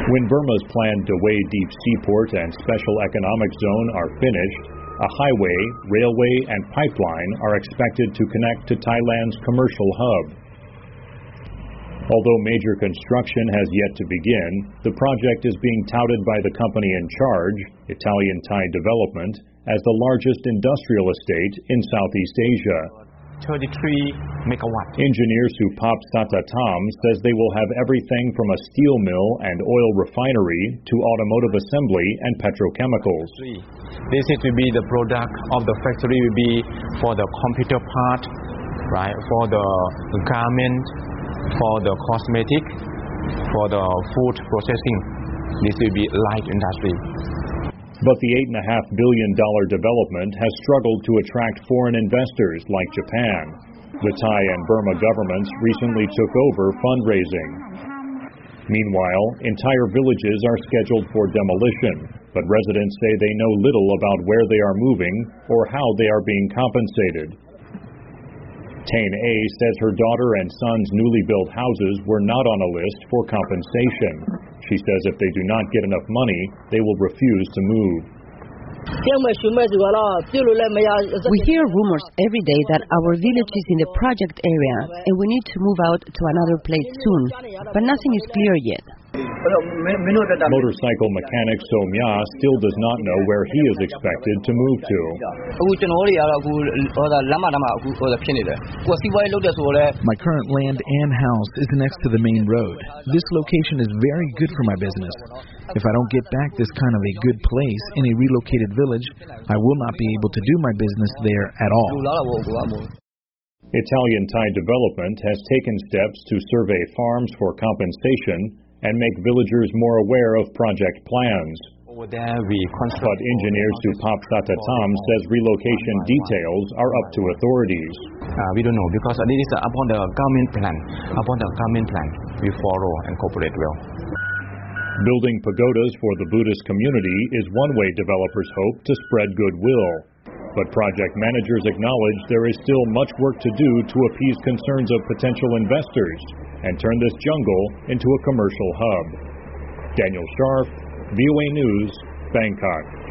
When Burma's planned Dawei Deep Seaport and Special Economic Zone are finished, a highway, railway, and pipeline are expected to connect to Thailand's commercial hub. Although major construction has yet to begin, the project is being touted by the company in charge, Italian Thai Development, as the largest industrial estate in Southeast Asia. 33 megawatts. Engineer Supap Satatam says they will have everything from a steel mill and oil refinery to automotive assembly and petrochemicals. This is to be the product of the factory will be for the computer part, right? For the garment, for the cosmetic, for the food processing. This will be light industry. But the $8.5 billion development has struggled to attract foreign investors like Japan. The Thai and Burma governments recently took over fundraising. Meanwhile, entire villages are scheduled for demolition, but residents say they know little about where they are moving or how they are being compensated. Tain A says her daughter and son's newly built houses were not on a list for compensation. She says if they do not get enough money, they will refuse to move. We hear rumors every day that our village is in the project area and we need to move out to another place soon, but nothing is clear yet. Motorcycle mechanic Somya still does not know where he is expected to move to. My current land and house is next to the main road. This location is very good for my business. If I don't get back this kind of a good place in a relocated village, I will not be able to do my business there at all. Italian Thai Development has taken steps to survey farms for compensation and make villagers more aware of project plans. But engineer Supap Satatam says relocation details are up to authorities. We don't know because this is upon the government plan. Upon the government plan, we follow and cooperate well. Building pagodas for the Buddhist community is one way developers hope to spread goodwill. But project managers acknowledge there is still much work to do to appease concerns of potential investors and turn this jungle into a commercial hub. Daniel Scharf, VOA News, Bangkok.